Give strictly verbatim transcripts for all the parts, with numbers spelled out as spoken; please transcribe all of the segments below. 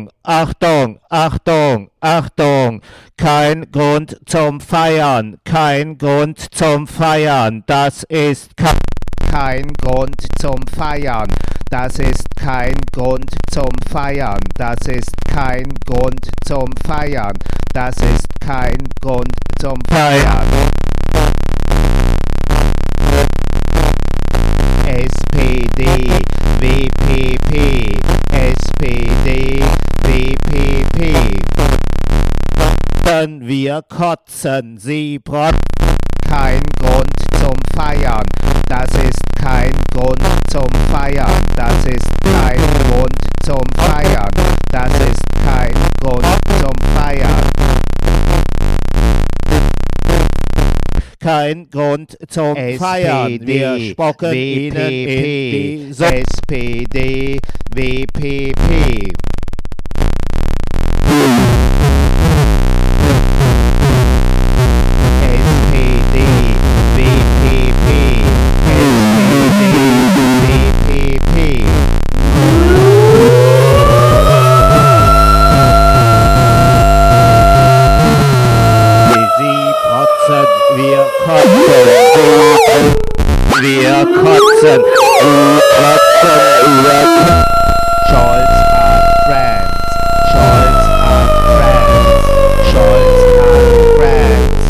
Achtung, Achtung, Achtung, Achtung, kein Grund zum Feiern, kein Grund zum Feiern, das ist ke kein Grund zum Feiern, das ist kein Grund zum Feiern, das ist kein Grund zum Feiern, das ist kein Grund zum Feiern. S P D, W P P, S P D, W P P. Wir kotzen, sie brot. Kein Grund zum Feiern, das ist kein Grund zum Feiern, das ist kein Grund zum Feiern, das ist kein Grund zum Feiern. Kein Grund zum Feiern, wir spocken Ihnen in die S P D, W P P. Wir kotzen, wir kotzen, wir Scholz hat friends, Scholz hat friends, Scholz hat friends,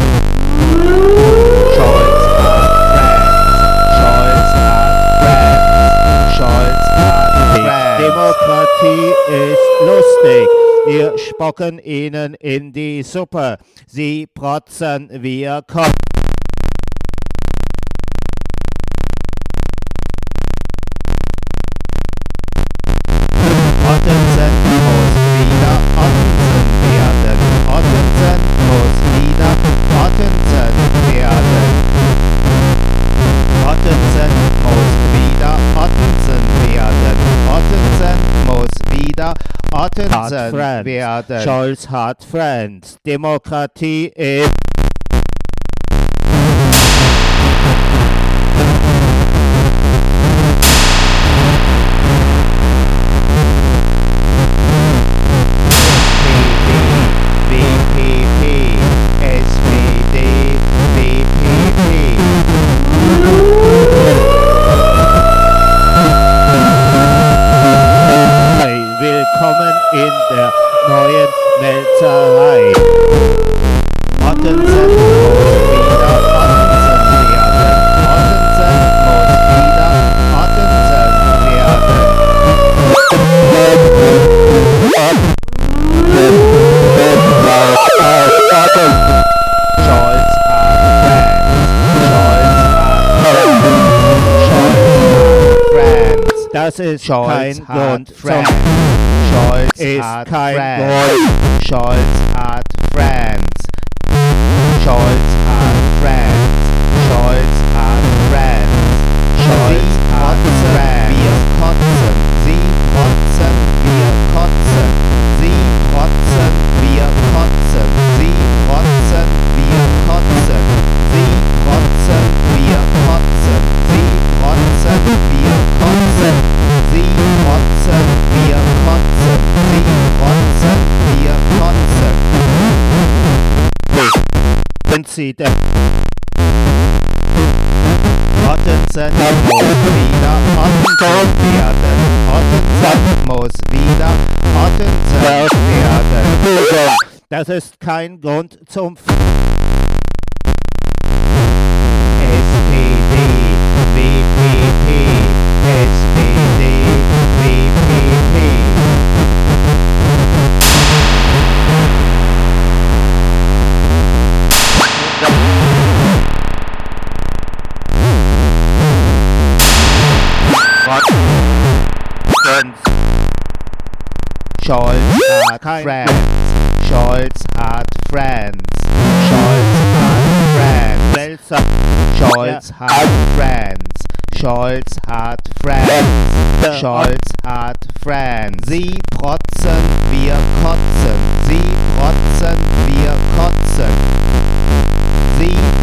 Scholz hat friends, Scholz hat friends, Scholz hat friends. Demokratie ist lustig. Wir spocken ihnen in die Suppe, sie protzen, wir kotzen. Ottensen muss wieder Ottensen werden, Ottensen muss wieder Ottensen werden. Ottensen muss wieder Ottensen werden, Ottensen muss wieder Ottensen werden. Scholz hat friends. Demokratie ist W P P, S P D, W P P. Willkommen in der neuen Melzerei. Ottensen muss wieder Ottensen werden. Ottensen muss wieder Ottensen werden. Scholz hat friends. Scholz hat friends. Das ist kein Grund zum Scholz ist kein Grund. Scholz hat friends. Scholz hat friends. Scholz hat friends. Scholz hat friends. Wir kotzen. Sie protzen. Wir kotzen. Sie protzen. Wir kotzen. Sie protzen. Wir kotzen. Sie protzen. Wir kotzen. Sie protzen. Wir kotzen. Sie protzen. Wir kotzen. Sie protzen, wir kotzen. Sind Sie denn? Ottensen muss wieder Ottensen werden. Ottensen muss wieder Ottensen werden. Das ist kein Grund zum F S P D, W P P, S P D, W P P. Scholz hat friends. Scholz hat friends. Scholz hat friends. Scholz hat friends. Scholz hat friends. Scholz hat friends. Sie protzen, wir kotzen. Sie protzen, wir kotzen. Sie